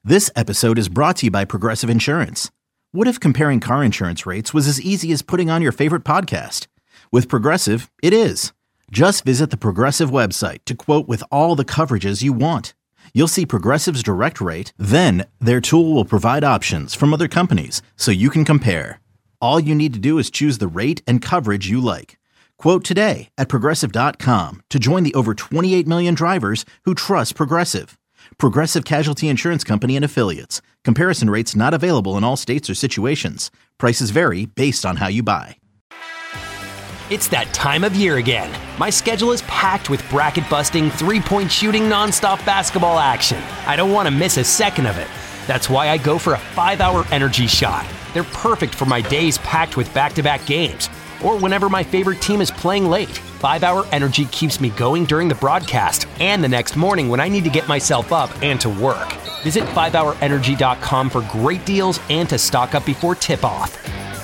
This episode is brought to you by Progressive Insurance. What if comparing car insurance rates was as easy as putting on your favorite podcast? With Progressive, it is. Just visit the Progressive website to quote with all the coverages you want. You'll see Progressive's direct rate, then their tool will provide options from other companies so you can compare. All you need to do is choose the rate and coverage you like. Quote today at Progressive.com to join the over 28 million drivers who trust Progressive. Progressive Casualty Insurance Company and Affiliates. Comparison rates not available in all states or situations. Prices vary based on how you buy. It's that time of year again. My schedule is packed with bracket-busting, three-point shooting, nonstop basketball action. I don't want to miss a second of it. That's why I go for a 5-hour energy shot. They're perfect for my days packed with back-to-back games, or whenever my favorite team is playing late. 5-hour energy keeps me going during the broadcast and the next morning when I need to get myself up and to work. Visit 5hourenergy.com for great deals and to stock up before tip-off.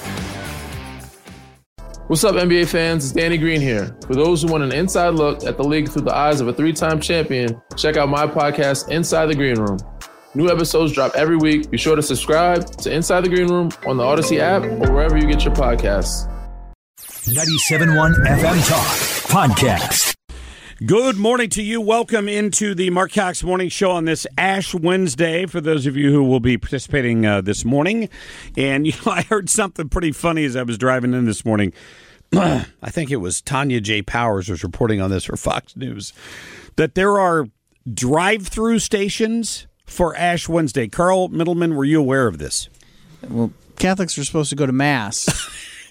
What's up, NBA fans? It's Danny Green here. For those who want an inside look at the league through the eyes of a 3-time champion, check out my podcast, Inside the Green Room. New episodes drop every week. Be sure to subscribe to Inside the Green Room on the Odyssey app or wherever you get your podcasts. 97.1 FM Talk Podcast. Good morning to you. Welcome into the Mark Cox Morning Show on this Ash Wednesday for those of you who will be participating this morning. And I heard something pretty funny as I was driving in this morning. I think it was Tanya J. Powers was reporting on this for Fox News, that there are drive-through stations for Ash Wednesday. Carl Middleman, were you aware of this? Well, Catholics are supposed to go to Mass.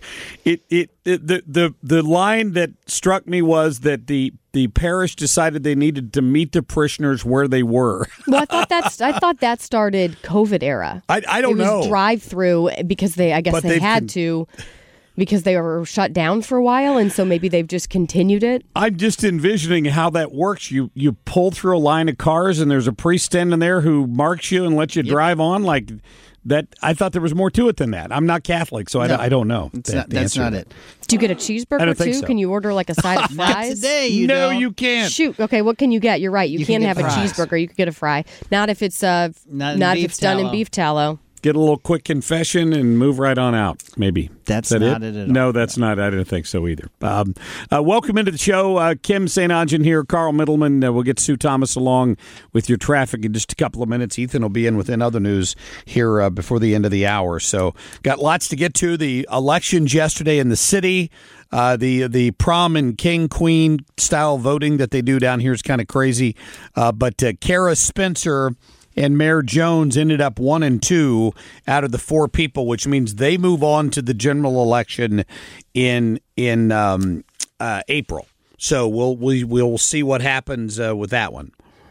The line that struck me was that the parish decided they needed to meet the parishioners where they were. Well, I thought that started COVID era. I don't know. It was drive-through because they had to because they were shut down for a while, and so maybe they've just continued it. I'm just envisioning how that works. You pull through a line of cars, and there's a priest standing there who marks you and lets you drive on like. That I thought there was more to it than that. I'm not Catholic, so I don't know. That's not it. Do you get a cheeseburger I don't think too? So. Can you order like a side of fries? Not today, you No, don't. you can't. Shoot. Okay, what can you get? You're right. You can't have fries. a cheeseburger. You can get a fry. Not if it's done in beef tallow. Get a little quick confession and move right on out, maybe. That's Is that not it at all. No, that's not. I didn't think so either. Welcome into the show. Kim St. Ongen here, Carl Middleman. We'll get Sue Thomas along with your traffic in just a couple of minutes. Ethan will be in within other news here before the end of the hour. So got lots to get to. The elections yesterday in the city. The prom and king queen style voting that they do down here is kind of crazy. But Kara Spencer and Mayor Jones ended up 1 and 2 out of the 4 people, which means they move on to the general election in April. So we'll see what happens with that one.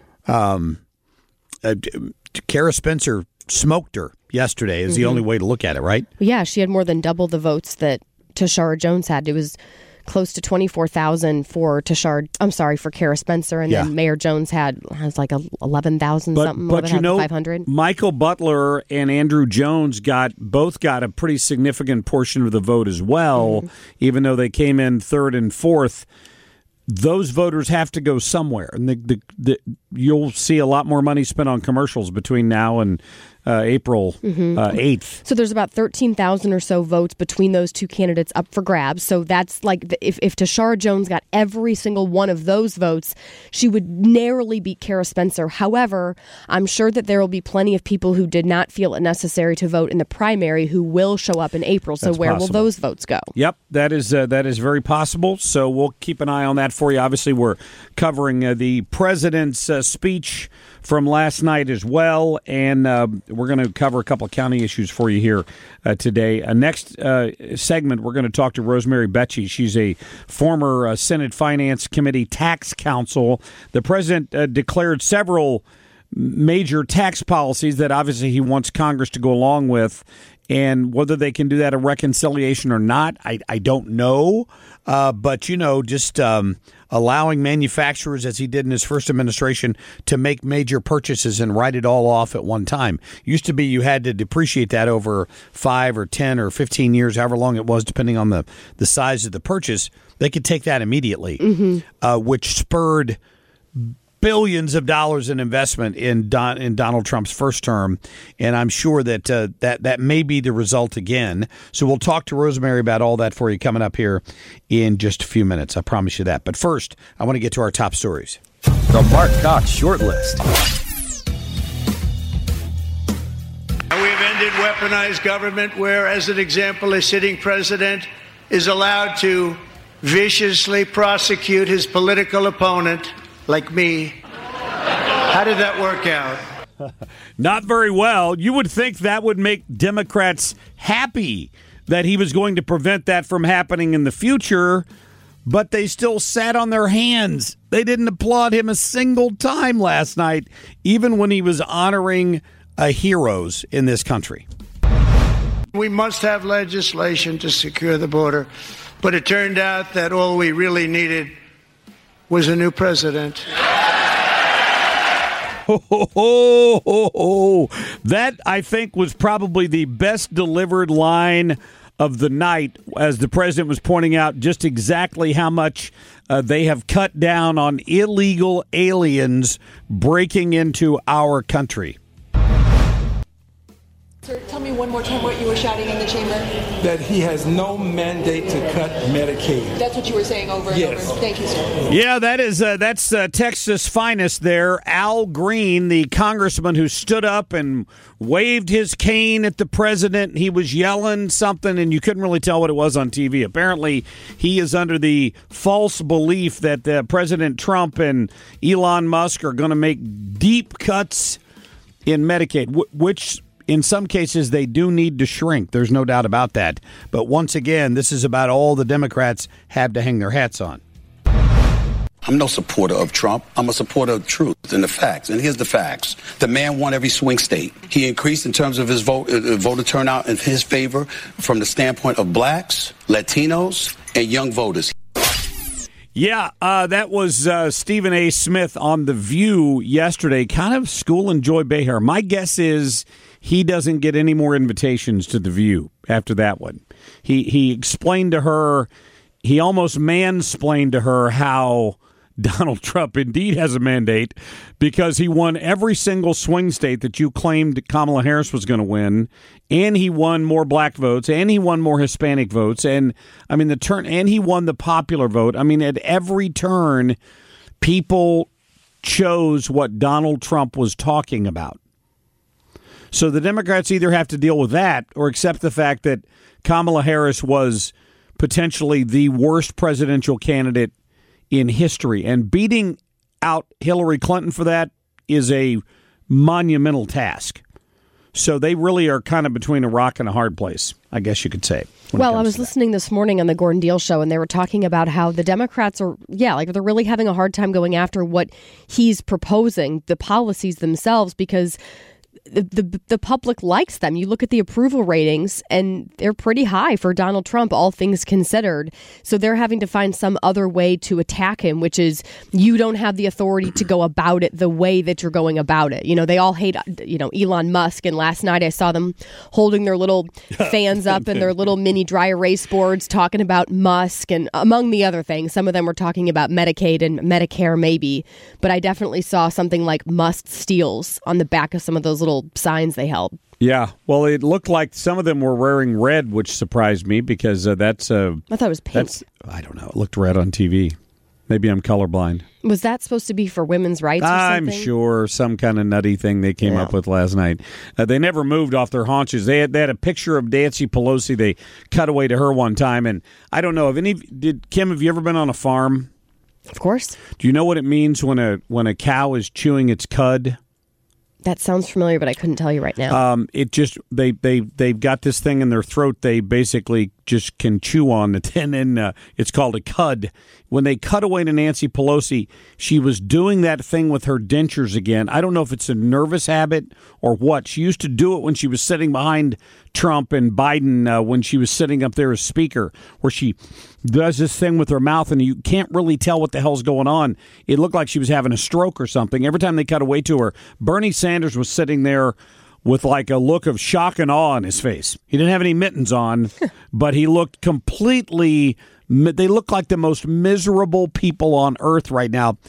Kara Spencer smoked her yesterday is the only way to look at it, right? Yeah, she had more than double the votes that Tashara Jones had. It was close to 24,000 for Kara Spencer, and then Mayor Jones has like 11,000 something. But 500. Michael Butler and Andrew Jones both got a pretty significant portion of the vote as well, even though they came in 3rd and 4th. Those voters have to go somewhere, and you'll see a lot more money spent on commercials between now and April 8th. So there's about 13,000 or so votes between those two candidates up for grabs. So that's like if Tashara Jones got every single one of those votes, she would narrowly beat Kara Spencer. However, I'm sure that there will be plenty of people who did not feel it necessary to vote in the primary who will show up in April. So That's where possible. will those votes go? Yep, that is very possible. So we'll keep an eye on that for you. Obviously, we're covering the president's speech from last night as well, and we're going to cover a couple of county issues for you here today. Next segment, we're going to talk to Rosemary Becci. She's a former Senate Finance Committee tax counsel. The president declared several major tax policies that obviously he wants Congress to go along with, and whether they can do that a reconciliation or not, I don't know. But, just allowing manufacturers, as he did in his first administration, to make major purchases and write it all off at one time. Used to be you had to depreciate that over 5 or 10 or 15 years, however long it was, depending on the size of the purchase. They could take that immediately, which spurred billions of dollars in investment in Donald Trump's first term, and I'm sure that that may be the result again. So we'll talk to Rosemary about all that for you coming up here in just a few minutes. I promise you that. But first, I want to get to our top stories. The Mark Cox Shortlist. We've ended weaponized government where, as an example, a sitting president is allowed to viciously prosecute his political opponent, like me. How did that work out? Not very well. You would think that would make Democrats happy that he was going to prevent that from happening in the future, but they still sat on their hands. They didn't applaud him a single time last night, even when he was honoring heroes in this country. We must have legislation to secure the border, but it turned out that all we really needed was a new president. That, I think, was probably the best delivered line of the night, as the president was pointing out just exactly how much they have cut down on illegal aliens breaking into our country. Sir, tell me one more time what you were shouting in the chamber. That he has no mandate to cut Medicaid. That's what you were saying over and over. Thank you, sir. Yeah, that's Texas' finest there. Al Green, the congressman who stood up and waved his cane at the president. He was yelling something, and you couldn't really tell what it was on TV. Apparently, he is under the false belief that President Trump and Elon Musk are going to make deep cuts in Medicaid, which in some cases, they do need to shrink. There's no doubt about that. But once again, this is about all the Democrats have to hang their hats on. I'm no supporter of Trump. I'm a supporter of truth and the facts. And here's the facts. The man won every swing state. He increased in terms of his voter turnout in his favor from the standpoint of blacks, Latinos, and young voters. Yeah, that was Stephen A. Smith on The View yesterday, kind of schooling Joy Behar. My guess is he doesn't get any more invitations to The View after that one. He explained to her, he almost mansplained to her how Donald Trump indeed has a mandate because he won every single swing state that you claimed Kamala Harris was going to win, and he won more black votes, and he won more Hispanic votes, and I mean and he won the popular vote. I mean, at every turn, people chose what Donald Trump was talking about. So the Democrats either have to deal with that or accept the fact that Kamala Harris was potentially the worst presidential candidate in history. And beating out Hillary Clinton for that is a monumental task. So they really are kind of between a rock and a hard place, I guess you could say. Well, I was listening this morning on the Gordon Deal show, and they were talking about how the Democrats are, they're really having a hard time going after what he's proposing, the policies themselves, because the public likes them. You look at the approval ratings, and they're pretty high for Donald Trump, all things considered. So they're having to find some other way to attack him, which is you don't have the authority to go about it the way that you're going about it. You know, they all hate, Elon Musk. And last night I saw them holding their little fans up and their little mini dry erase boards talking about Musk. And among the other things, some of them were talking about Medicaid and Medicare maybe. But I definitely saw something like Musk steals on the back of some of those little signs they held. Yeah, well, it looked like some of them were wearing red, which surprised me because that's I thought it was pink. I don't know. It looked red on TV. Maybe I'm colorblind. Was that supposed to be for women's rights or something? I'm sure some kind of nutty thing they came up with last night. They never moved off their haunches. They had a picture of Nancy Pelosi. They cut away to her one time, and I don't know if Kim, have you ever been on a farm? Of course. Do you know what it means when a cow is chewing its cud? That sounds familiar, but I couldn't tell you right now. It just they've got this thing in their throat. They basically just can chew on it, and then it's called a cud. When they cut away to Nancy Pelosi, she was doing that thing with her dentures again. I don't know if it's a nervous habit or what. She used to do it when she was sitting behind Trump and Biden when she was sitting up there as speaker, where she does this thing with her mouth, and you can't really tell what the hell's going on. It looked like she was having a stroke or something. Every time they cut away to her, Bernie Sanders was sitting there with like a look of shock and awe on his face. He didn't have any mittens on, but he looked completely... They look like the most miserable people on earth right now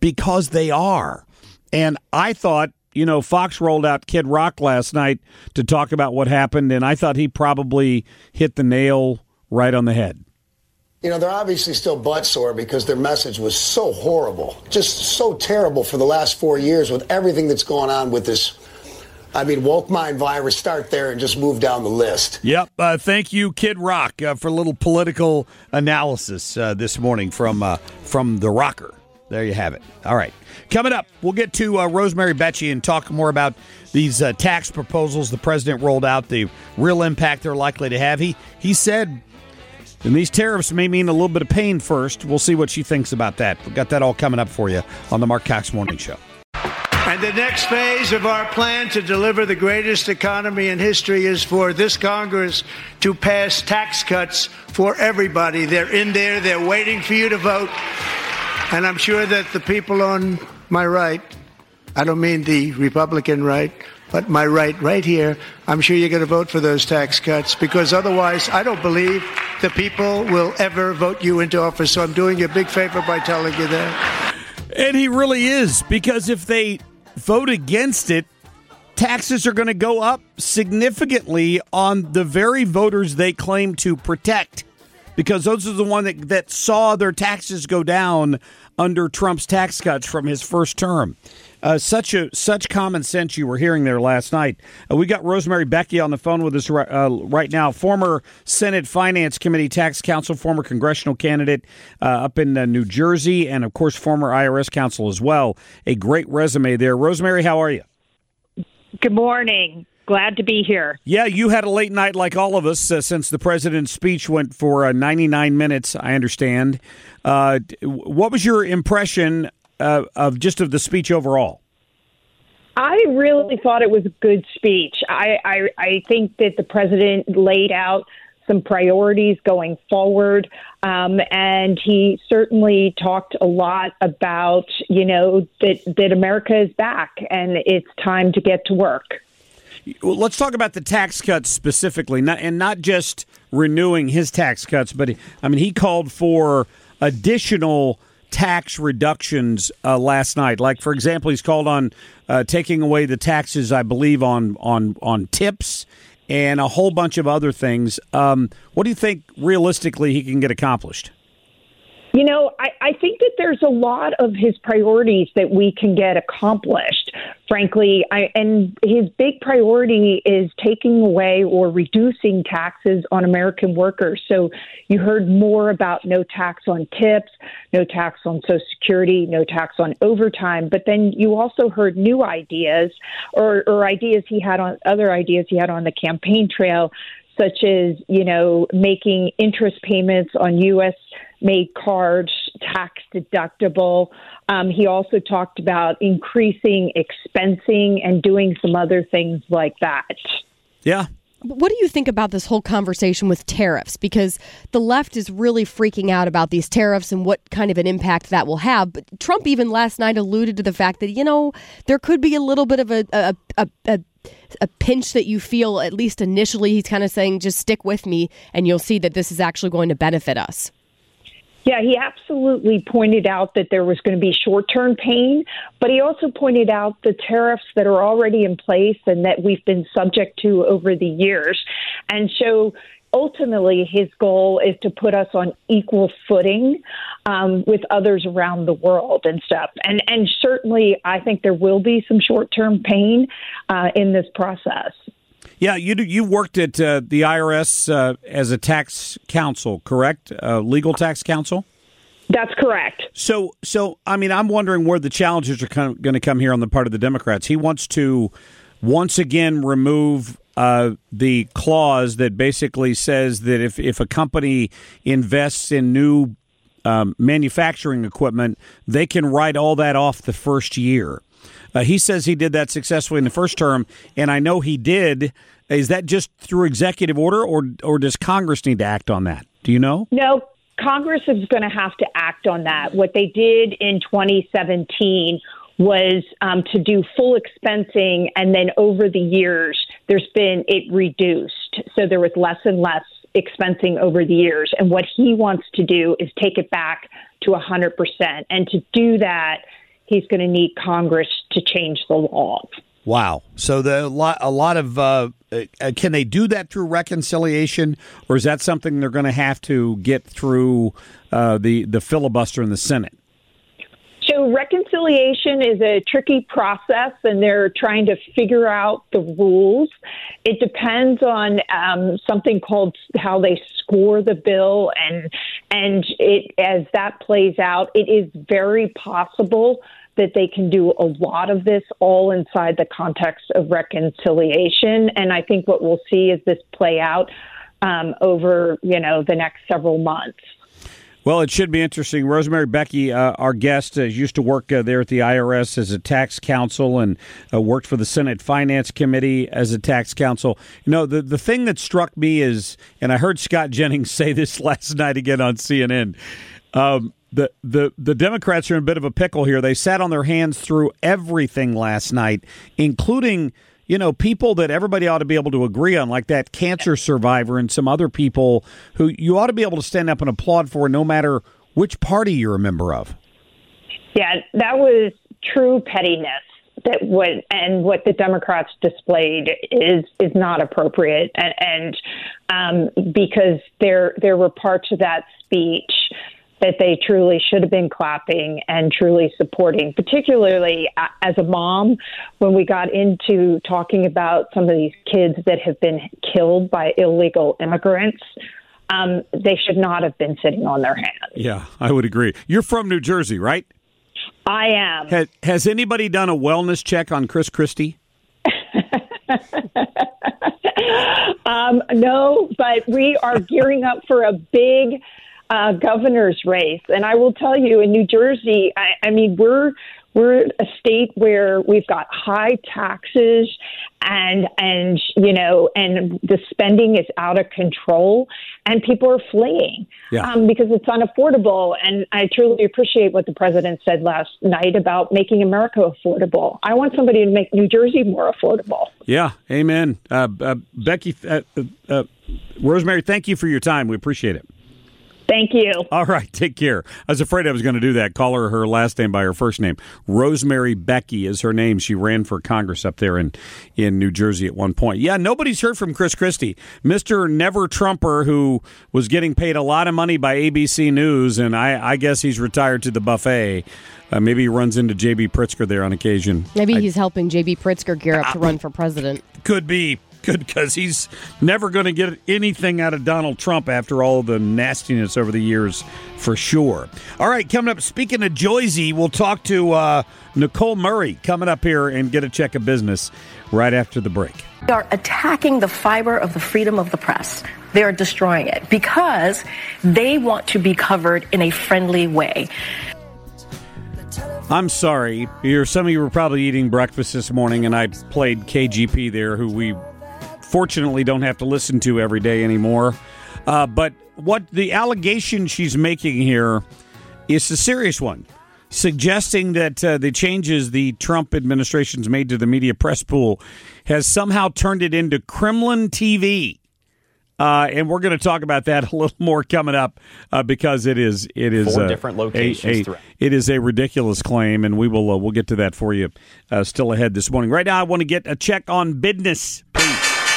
because they are. And I thought, Fox rolled out Kid Rock last night to talk about what happened, and I thought he probably hit the nail right on the head. They're obviously still butt sore because their message was so horrible, just so terrible for the last 4 years with everything that's going on with this, woke mind virus. Start there and just move down the list. Yep. Thank you, Kid Rock, for a little political analysis this morning from The Rocker. There you have it. All right. Coming up, we'll get to Rosemary Becci and talk more about these tax proposals the president rolled out, the real impact they're likely to have. He said, and these tariffs may mean a little bit of pain first. We'll see what she thinks about that. We've got that all coming up for you on the Mark Cox Morning Show. And the next phase of our plan to deliver the greatest economy in history is for this Congress to pass tax cuts for everybody. They're in there. They're waiting for you to vote. And I'm sure that the people on my right, I don't mean the Republican right, but my right here, I'm sure you're going to vote for those tax cuts, because otherwise I don't believe the people will ever vote you into office. So I'm doing you a big favor by telling you that. And he really is, because if they vote against it, taxes are going to go up significantly on the very voters they claim to protect, because those are the ones that saw their taxes go down under Trump's tax cuts from his first term. Such common sense you were hearing there last night. We got Rosemary Becci on the phone with us right now, former Senate Finance Committee tax counsel, former congressional candidate up in New Jersey, and, of course, former IRS counsel as well. A great resume there. Rosemary, how are you? Good morning. Glad to be here. Yeah, you had a late night like all of us since the president's speech went for 99 minutes, I understand. What was your impression of the speech overall? I really thought it was a good speech. I think that the president laid out some priorities going forward, and he certainly talked a lot about, that America is back and it's time to get to work. Well, let's talk about the tax cuts specifically, not just renewing his tax cuts, but he called for additional tax reductions last night. Like, for example, he's called on taking away the taxes, I believe, on tips and a whole bunch of other things. What do you think realistically he can get accomplished? I think that there's a lot of his priorities that we can get accomplished, frankly. And his big priority is taking away or reducing taxes on American workers. So you heard more about no tax on tips, no tax on Social Security, no tax on overtime. But then you also heard new ideas or ideas he had on the campaign trail, such as, making interest payments on U.S.-made cards tax deductible. He also talked about increasing expensing and doing some other things like that. Yeah. What do you think about this whole conversation with tariffs? Because the left is really freaking out about these tariffs and what kind of an impact that will have. But Trump even last night alluded to the fact that, there could be a little bit of a pinch that you feel, at least initially. He's kind of saying, just stick with me and you'll see that this is actually going to benefit us. Yeah, he absolutely pointed out that there was going to be short-term pain, but he also pointed out the tariffs that are already in place and that we've been subject to over the years. And so ultimately his goal is to put us on equal footing with others around the world and stuff. And certainly I think there will be some short-term pain in this process. Yeah, you worked at the IRS as a tax counsel, correct? Legal tax counsel? That's correct. So I'm wondering where the challenges are going to come here on the part of the Democrats. He wants to once again remove the clause that basically says that if a company invests in new manufacturing equipment, they can write all that off the first year. He says he did that successfully in the first term, and I know he did. Is that just through executive order, or does Congress need to act on that? Do you know? No, Congress is going to have to act on that. What they did in 2017 was to do full expensing, and then over the years, it reduced. So there was less and less expensing over the years. And what he wants to do is take it back to 100%. And to do that, he's going to need Congress to change the laws. Wow. So a lot of can they do that through reconciliation, or is that something they're going to have to get through the filibuster in the Senate? So reconciliation is a tricky process, and they're trying to figure out the rules. It depends on something called how they score the bill, and as that plays out, it is very possible that they can do a lot of this all inside the context of reconciliation. And I think what we'll see is this play out over, the next several months. Well, it should be interesting. Rosemary Becky, our guest, used to work there at the IRS as a tax counsel and worked for the Senate Finance Committee as a tax counsel. The thing that struck me is, and I heard Scott Jennings say this last night again on CNN, the Democrats are in a bit of a pickle here. They sat on their hands through everything last night, including people that everybody ought to be able to agree on, like that cancer survivor and some other people who you ought to be able to stand up and applaud for no matter which party you're a member of. Yeah, that was true pettiness. What the Democrats displayed is not appropriate, and because there were parts of that speech that they truly should have been clapping and truly supporting, particularly as a mom, when we got into talking about some of these kids that have been killed by illegal immigrants. They should not have been sitting on their hands. Yeah, I would agree. You're from New Jersey, right? I am. Has anybody done a wellness check on Chris Christie? No, but we are gearing up for a big governor's race. And I will tell you, in New Jersey, I mean, we're a state where we've got high taxes and the spending is out of control and people are fleeing because it's unaffordable. And I truly appreciate what the president said last night about making America affordable. I want somebody to make New Jersey more affordable. Yeah. Amen. Becky, Rosemary, thank you for your time. We appreciate it. Thank you. All right, take care. I was afraid I was going to do that. Call her last name by her first name. Rosemary Becky is her name. She ran for Congress up there in New Jersey at one point. Yeah, nobody's heard from Chris Christie, Mr. Never Trumper, who was getting paid a lot of money by ABC News, and I guess he's retired to the buffet. Maybe he runs into J.B. Pritzker there on occasion. Maybe he's helping J.B. Pritzker gear up to run for president. Could be. Good, because he's never going to get anything out of Donald Trump after all the nastiness over the years, for sure. All right, coming up, speaking of Joyzy, we'll talk to Nicole Murray coming up here and get a check of business right after the break. They are attacking the fiber of the freedom of the press. They are destroying it because they want to be covered in a friendly way. I'm sorry. Some of you were probably eating breakfast this morning, and I played KGP there, who we fortunately don't have to listen to every day anymore. But what the allegation she's making here is a serious one, suggesting that the changes the Trump administration's made to the media press pool has somehow turned it into Kremlin TV. And we're going to talk about that a little more coming up because it is 4 different locations. It is a ridiculous claim, and we'll get to that for you still ahead this morning. Right now, I want to get a check on business, please.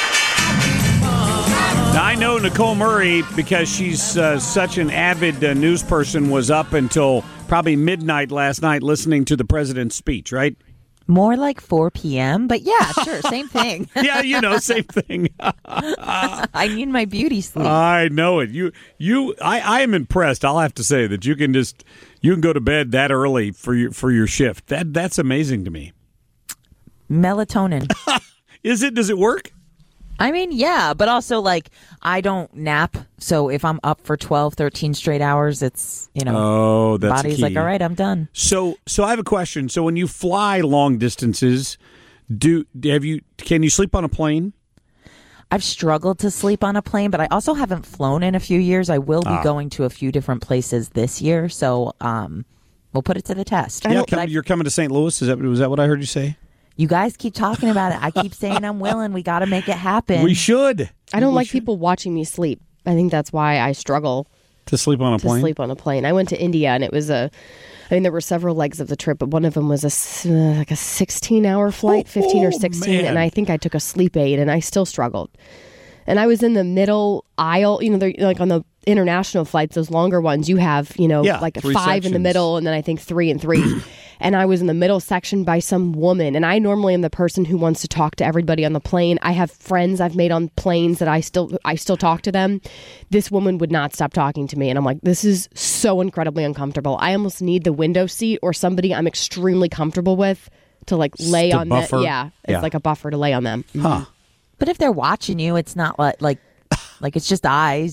Now, I know Nicole Murray, because she's such an avid news person, was up until probably midnight last night listening to the president's speech, right? More like 4 p.m., but yeah, sure, same thing. Yeah, same thing. I need my beauty sleep. I know it. I am impressed. I'll have to say that you can go to bed that early for your shift. That's amazing to me. Melatonin. Is it? Does it work? I mean, yeah, but also, I don't nap, so if I'm up for 12, 13 straight hours, it's, that's body's key. Like, all right, I'm done. So I have a question. So when you fly long distances, can you sleep on a plane? I've struggled to sleep on a plane, but I also haven't flown in a few years. I will be going to a few different places this year, so we'll put it to the test. Yeah, you're coming to St. Louis? Was that what I heard you say? You guys keep talking about it. I keep saying I'm willing. We got to make it happen. We should. I don't like people watching me sleep. I think that's why I struggle to sleep on a plane. I went to India, and it was a I mean, there were several legs of the trip, but one of them was like a 16-hour flight, 15 or 16, man. and I think I took a sleep aid, and I still struggled. And I was in the middle aisle, they're like on the international flights, those longer ones, you have, like 5 sections in the middle, and then I think 3 and 3. And I was in the middle section by some woman, and I normally am the person who wants to talk to everybody on the plane. I have friends I've made on planes that I still talk to them. This woman would not stop talking to me, and I'm like, this is so incredibly uncomfortable. I almost need the window seat or somebody I'm extremely comfortable with to like lay on them. Yeah, it's like a buffer to lay on them. Huh. But if they're watching you, it's not like it's just eyes,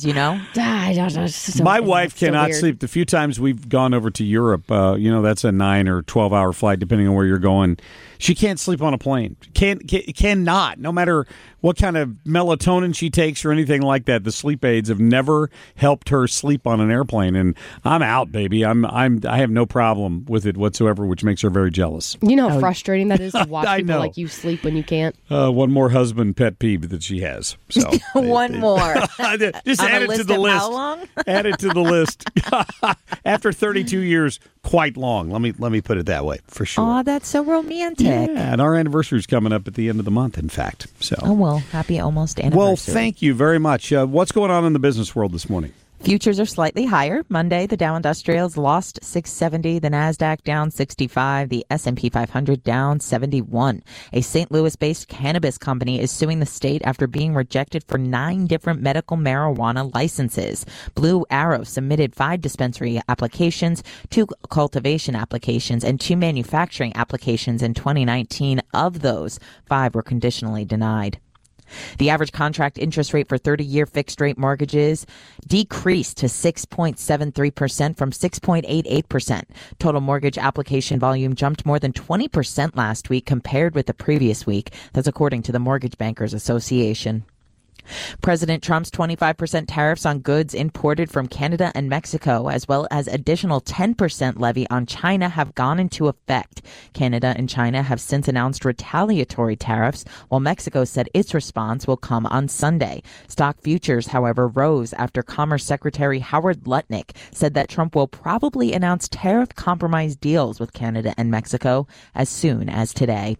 My wife cannot sleep. The few times we've gone over to Europe, that's a 9 or 12-hour flight, depending on where you're going. She can't sleep on a plane. Cannot. No matter what kind of melatonin she takes or anything like that, the sleep aids have never helped her sleep on an airplane. And I'm out, baby. I have no problem with it whatsoever, which makes her very jealous. You know how frustrating that is to watch I people know. like you sleep when you can't. One more husband pet peeve that she has. So One more. Just On add a it to list the of list. how long? Add it to the list. After 32 years, quite long. Let me put it that way, for sure. Oh, that's so romantic. Yeah, and our anniversary is coming up at the end of the month, in fact. So. Oh, well, happy almost anniversary. Well, thank you very much. What's going on in the business world this morning? Futures are slightly higher. Monday, the Dow Industrials lost 670, the Nasdaq down 65, the S&P 500 down 71. A St. Louis-based cannabis company is suing the state after being rejected for 9 different medical marijuana licenses. Blue Arrow submitted 5 dispensary applications, 2 cultivation applications, and 2 manufacturing applications in 2019. Of those, 5 were conditionally denied. The average contract interest rate for 30-year fixed-rate mortgages decreased to 6.73% from 6.88%. Total mortgage application volume jumped more than 20% last week compared with the previous week. That's according to the Mortgage Bankers Association. President Trump's 25% tariffs on goods imported from Canada and Mexico, as well as additional 10% levy on China, have gone into effect. Canada and China have since announced retaliatory tariffs, while Mexico said its response will come on Sunday. Stock futures, however, rose after Commerce Secretary Howard Lutnick said that Trump will probably announce tariff compromise deals with Canada and Mexico as soon as today.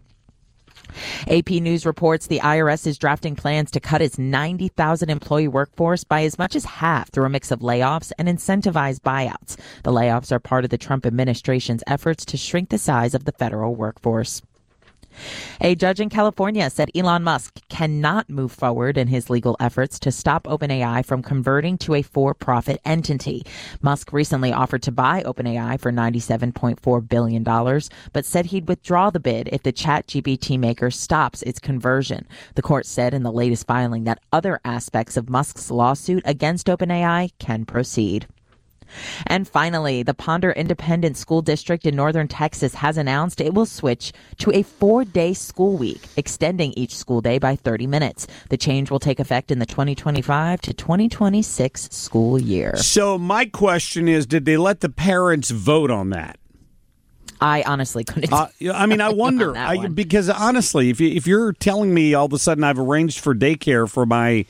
AP News reports the IRS is drafting plans to cut its 90,000 employee workforce by as much as half through a mix of layoffs and incentivized buyouts. The layoffs are part of the Trump administration's efforts to shrink the size of the federal workforce. A judge in California said Elon Musk cannot move forward in his legal efforts to stop OpenAI from converting to a for-profit entity. Musk recently offered to buy OpenAI for $97.4 billion, but said he'd withdraw the bid if the ChatGPT maker stops its conversion. The court said in the latest filing that other aspects of Musk's lawsuit against OpenAI can proceed. And finally, the Ponder Independent School District in northern Texas has announced it will switch to a 4-day school week, extending each school day by 30 minutes. The change will take effect in the 2025 to 2026 school year. So my question is, did they let the parents vote on that? I honestly couldn't. I wonder, because honestly, if you're telling me all of a sudden I've arranged for daycare for my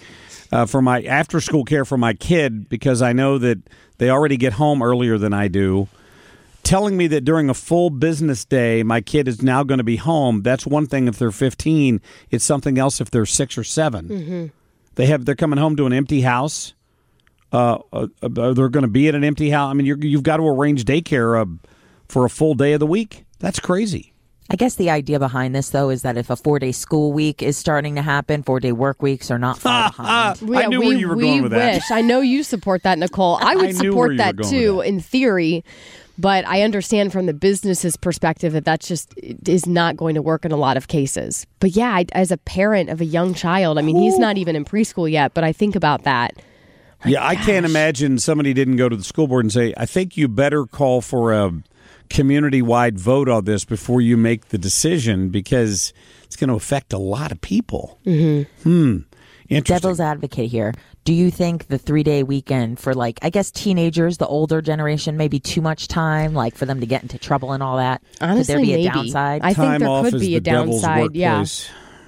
after school care for my kid because I know that they already get home earlier than I do, telling me that during a full business day my kid is now going to be home, that's one thing if they're 15. It's something else if they're 6 or 7. Mm-hmm. They're coming home to an empty house. They're going to be at an empty house. I mean, you've got to arrange daycare for a full day of the week. That's crazy. I guess the idea behind this, though, is that if a 4-day school week is starting to happen, 4-day work weeks are not far behind. I knew where you were going with that. I know you support that, Nicole. I would support that, too, in theory. But I understand from the business's perspective that just is not going to work in a lot of cases. But yeah, as a parent of a young child, I mean, he's not even in preschool yet, but I think about that. I can't imagine somebody didn't go to the school board and say, I think you better call for a community-wide vote on this before you make the decision because it's going to affect a lot of people. Mm-hmm. Interesting. Devil's advocate here. Do you think the 3-day weekend for, I guess teenagers, the older generation, may be too much time, for them to get into trouble and all that? Honestly, could there be maybe. A downside? I think there could be a downside. Yeah.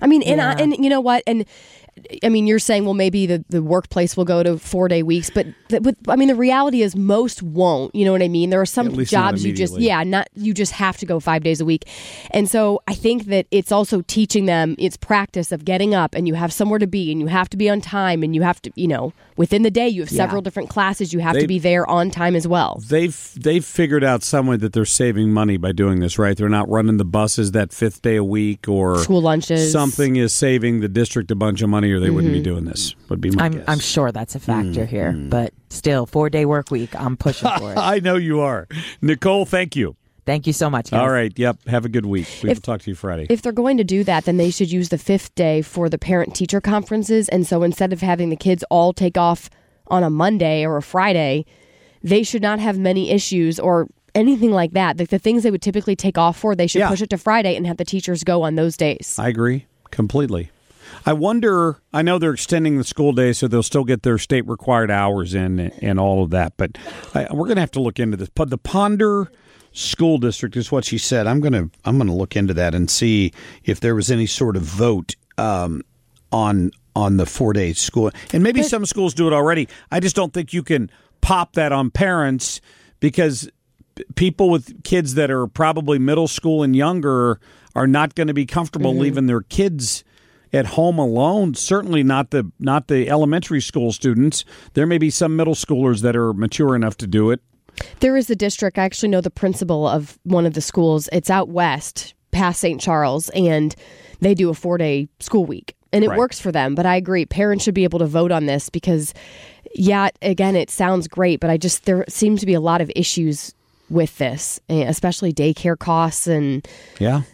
I mean, and you know what? And I mean, you're saying, well, maybe the workplace will go to 4-day weeks, but I mean, the reality is most won't. You know what I mean? There are some jobs you just have to go 5 days a week. And so I think that it's also teaching them, it's practice of getting up and you have somewhere to be and you have to be on time and you have to, within the day you have several different classes. You have to be there on time as well. They've figured out some way that they're saving money by doing this, right? They're not running the buses that 5th day a week or school lunches. Something is saving the district a bunch of money or they wouldn't be doing this, would be my guess. I'm sure that's a factor here, but still, 4-day work week, I'm pushing for it. I know you are. Nicole, thank you. Thank you so much, guys. All right, yep, have a good week. We will talk to you Friday. If they're going to do that, then they should use the 5th day for the parent-teacher conferences, and so instead of having the kids all take off on a Monday or a Friday, they should not have many issues or anything like that. The things they would typically take off for, they should push it to Friday and have the teachers go on those days. I agree completely. I wonder, I know they're extending the school day so they'll still get their state required hours in and all of that, but we're going to have to look into this. But the Ponder School District is what she said. I'm going to look into that and see if there was any sort of vote on the 4-day school. And maybe some schools do it already. I just don't think you can pop that on parents because people with kids that are probably middle school and younger are not going to be comfortable leaving their kids at home alone. Certainly not the elementary school students. There may be some middle schoolers that are mature enough to do it. There is a district, I actually know the principal of one of the schools. It's out west, past St. Charles, and they do a 4-day school week. And it works for them, but I agree. Parents should be able to vote on this because, again, it sounds great, but there seems to be a lot of issues with this, especially daycare costs and... Yeah.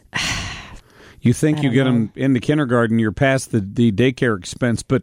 You think you get them into kindergarten, you're past the daycare expense, but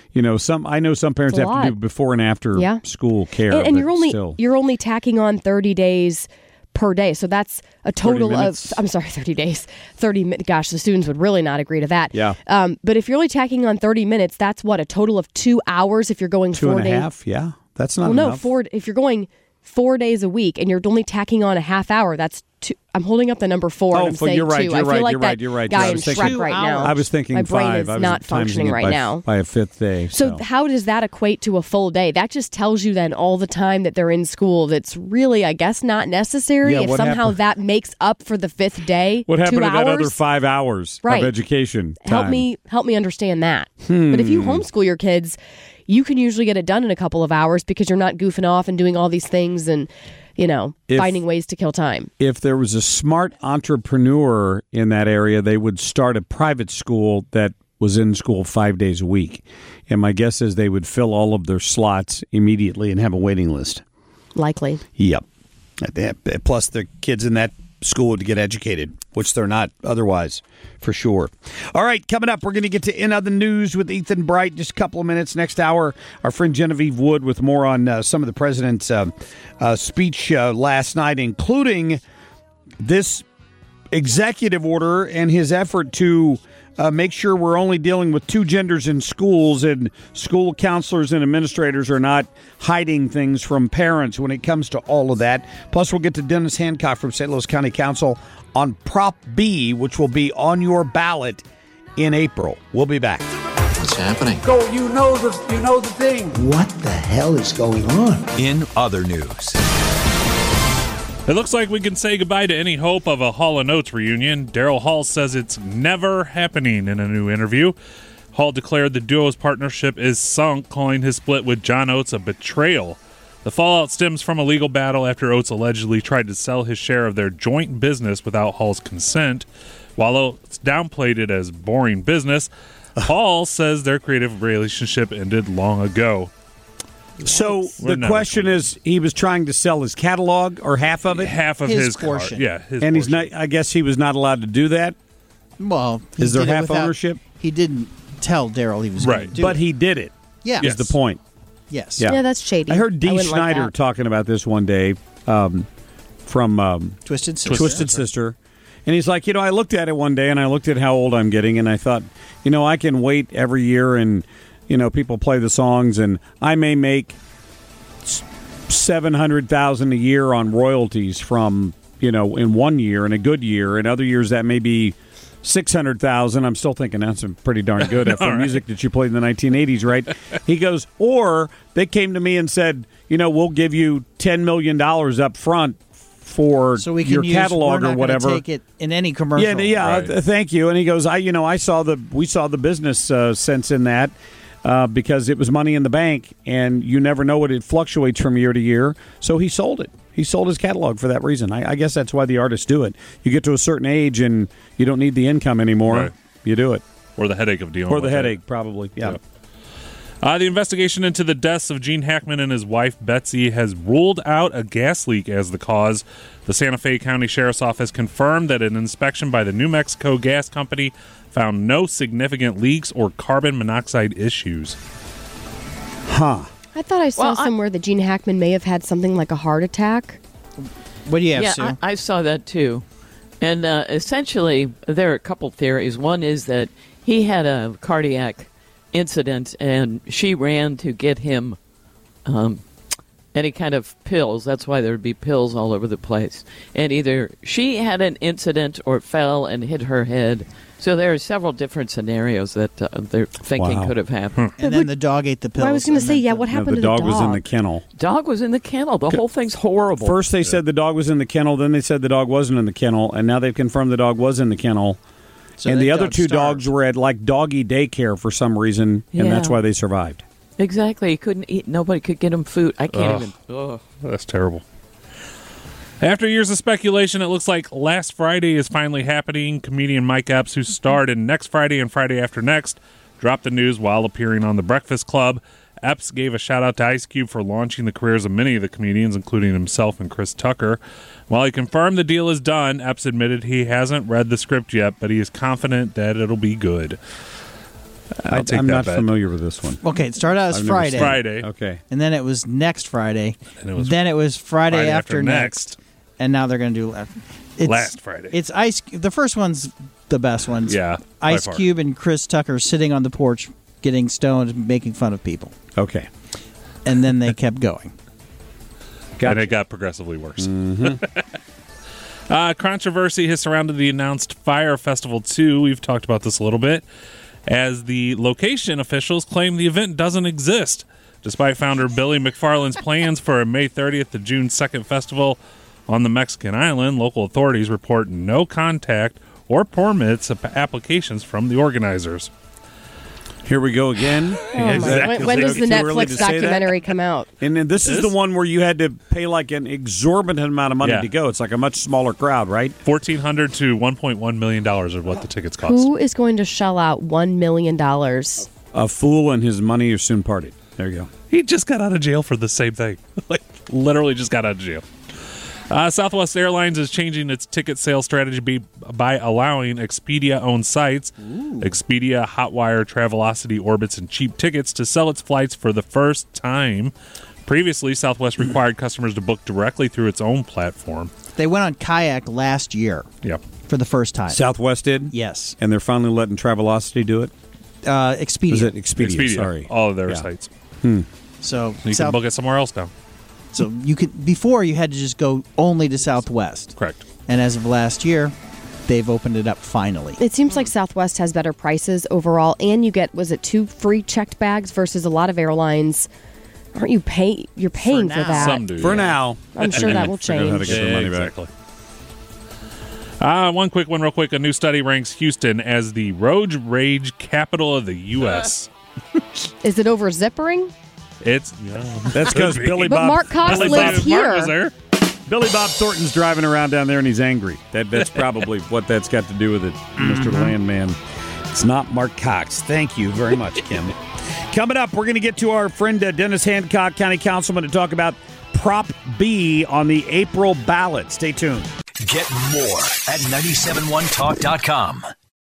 I know some parents have to do before and after school care. And you're only tacking on 30 days per day, so that's a total of 30 days. 30 gosh, the students would really not agree to that. Yeah. But if you're only tacking on 30 minutes, that's what, a total of 2 hours if you're going 4 days. 2.5, yeah. That's not enough. If you're going 4 days a week and you're only tacking on a half hour, that's 2. I'm holding up the number 4 and I'm saying you're right, 2. I feel like that guy in Shrek right now. I was thinking my brain 5. is not functioning right now. By a 5th day. So how does that equate to a full day? That just tells you then all the time that they're in school that's really, I guess, not necessary. If somehow that makes up for the 5th day, what happened 2 to hours? that other 5 hours of education time? Help me understand that. But if you homeschool your kids, you can usually get it done in a couple of hours because you're not goofing off and doing all these things and finding ways to kill time. If there was a smart entrepreneur in that area, they would start a private school that was in school 5 days a week. And my guess is they would fill all of their slots immediately and have a waiting list. Likely. Yep. Plus the kids in that school would get educated, which they're not otherwise, for sure. All right, coming up, we're going to get to In Other News with Ethan Bright. Just a couple of minutes. Next hour, our friend Genevieve Wood with more on some of the president's speech last night, including this executive order and his effort to make sure we're only dealing with 2 genders in schools and school counselors and administrators are not hiding things from parents when it comes to all of that. Plus, we'll get to Dennis Hancock from St. Louis County Council on Prop B, which will be on your ballot in April. We'll be back. What's happening? Go, you know the thing. What the hell is going on? In other news. It looks like we can say goodbye to any hope of a Hall & Oates reunion. Daryl Hall says it's never happening in a new interview. Hall declared the duo's partnership is sunk, calling his split with John Oates a betrayal. The fallout stems from a legal battle after Oates allegedly tried to sell his share of their joint business without Hall's consent. While Oates downplayed it as boring business, Hall says their creative relationship ended long ago. So the question is, he was trying to sell his catalog or half of it? Half of his portion. His and portion. He's not. I guess he was not allowed to do that. Well, is there half ownership? He didn't tell Daryl he was going to do but he did it. Yeah, is the point. Yes. Yeah, that's shady. I heard Dee Schneider talking about this one day from Twisted Sister. And he's like, I looked at it one day and I looked at how old I'm getting and I thought, I can wait every year and people play the songs, and I may make $700,000 a year on royalties from, in one year, in a good year. In other years, that may be $600,000. I'm still thinking that's pretty darn good after Right. music that you played in the 1980s, right? He goes, or they came to me and said, we'll give you $10 million up front for So we can your use, catalog we're or not whatever. Take it in any commercial. Yeah, thank you. And he goes, we saw the business sense in that because it was money in the bank, and you never know what it fluctuates from year to year. So he sold it. He sold his catalog for that reason. I guess that's why the artists do it. You get to a certain age and you don't need the income anymore. Right. You do it. Or the headache of dealing Or with the it. headache, probably. Yeah. The investigation into the deaths of Gene Hackman and his wife, Betsy, has ruled out a gas leak as the cause. The Santa Fe County Sheriff's Office confirmed that an inspection by the New Mexico Gas Company found no significant leaks or carbon monoxide issues. Huh. I thought I saw somewhere that Gene Hackman may have had something like a heart attack. What do you have, Yeah, Sue? I saw that too. And essentially, there are a couple theories. One is that he had a cardiac incident and she ran to get him any kind of pills. That's why there would be pills all over the place. And either she had an incident or fell and hit her head. So there are several different scenarios that they're thinking could have happened. And then the dog ate the pills. Well, I was going to say, what happened to the dog? The dog was in the kennel. Dog was in the kennel. The whole thing's horrible. First they said the dog was in the kennel, then they said the dog wasn't in the kennel, and now they've confirmed the dog was in the kennel. So and that the other dog two starved. dogs were at like doggy daycare for some reason, and that's Yeah. why they survived. Exactly. He couldn't eat. Nobody could get him food. I can't even. Ugh. That's terrible. After years of speculation, it looks like Last Friday is finally happening. Comedian Mike Epps, who starred in Next Friday and Friday After Next, dropped the news while appearing on The Breakfast Club. Epps gave a shout-out to Ice Cube for launching the careers of many of the comedians, including himself and Chris Tucker. While he confirmed the deal is done, Epps admitted he hasn't read the script yet, but he is confident that it'll be good. I'm not familiar with this one. Okay, it started out as I've never Friday. seen it. Friday. Okay. And then it was next Friday. And then it was Friday, Friday after After next. And now they're going to do it's, Last Friday. It's Ice. The first one's the best ones. Yeah, by Ice far. Cube and Chris Tucker sitting on the porch, getting stoned, and making fun of people. Okay. And then they kept going. And it got progressively worse. Mm-hmm. Controversy has surrounded the announced Fire Festival 2. We've talked about this a little bit, as the location officials claim the event doesn't exist, despite founder Billy McFarland's plans for a May 30th to June 2nd festival on the Mexican island. Local authorities report no contact or permits applications from the organizers. Here we go again. When does the Netflix documentary come out? And then this is the one where you had to pay like an exorbitant amount of money Yeah. to go. It's like a much smaller crowd, right? $1,400 to $1.1 million are what the tickets cost. Who is going to shell out $1 million? A fool and his money are soon parted. There you go. He just got out of jail for the same thing. Like, literally just got out of jail. Southwest Airlines is changing its ticket sales strategy by allowing Expedia-owned sites, Expedia, Hotwire, Travelocity, Orbitz, and Cheap Tickets, to sell its flights for the first time. Previously, Southwest required customers to book directly through its own platform. They went on Kayak last year. Yep. For the first time. Southwest did? Yes. And they're finally letting Travelocity do it? Expedia. Was it Expedia? Sorry. All of their Yeah. sites. So You can book it somewhere else now. So you could before you had to just go only to Southwest. Correct. And as of last year, they've opened it up finally. It seems like Southwest has better prices overall, and you get, was it 2 free checked bags versus a lot of airlines? Aren't you you're paying for that? Some do. For now. I'm sure that will Figure out how to change. get their money back. Exactly. One quick one real quick. A new study ranks Houston as the road rage capital of the U.S. Is it over zippering? It's That's because Billy But Bob. Mark Cox Billy lives Bob, here. Mark was there. Billy Bob Thornton's driving around down there and he's angry. That's probably what that's got to do with it, Mr. Landman. It's not Mark Cox. Thank you very much, Kim. Coming up, we're going to get to our friend Dennis Hancock, County Councilman, to talk about Prop B on the April ballot. Stay tuned. Get more at 971talk.com.